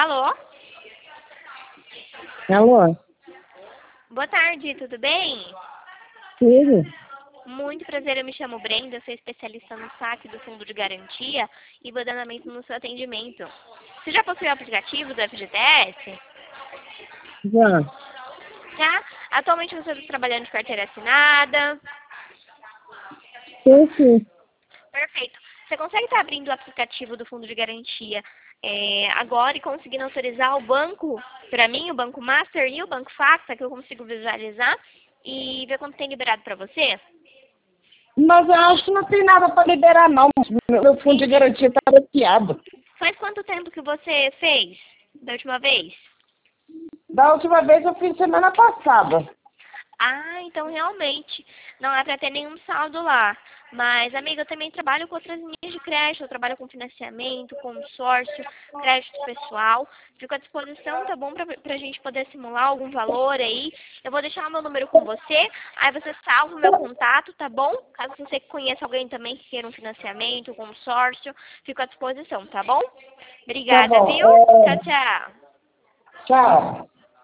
Alô? Alô? Boa tarde, tudo bem? Tudo? Muito prazer, eu me chamo Brenda, sou especialista no saque do Fundo de Garantia e vou dar andamento no seu atendimento. Você já possui o aplicativo do FGTS? Já. Já? Atualmente você está trabalhando de carteira assinada? Sim. Perfeito. Você consegue estar abrindo o aplicativo do Fundo de Garantia agora e conseguindo autorizar o banco, para mim, o Banco Master e o Banco Facta, que eu consigo visualizar e ver quanto tem liberado para você? Mas eu acho que não tem nada para liberar, não. Meu fundo de garantia está bloqueado. Faz quanto tempo que você fez da última vez? Da última vez eu fiz semana passada. Ah, então realmente não é para ter nenhum saldo lá. Mas, amiga, eu também trabalho com outras linhas de crédito. Eu trabalho com financiamento, consórcio, crédito pessoal. Fico à disposição, tá bom? Pra gente poder simular algum valor aí. Eu vou deixar o meu número com você. Aí você salva o meu contato, tá bom? Caso você conheça alguém também que queira um financiamento, um consórcio, fico à disposição, tá bom? Tá Obrigada, bom. viu? Tchau, tchau. Tchau.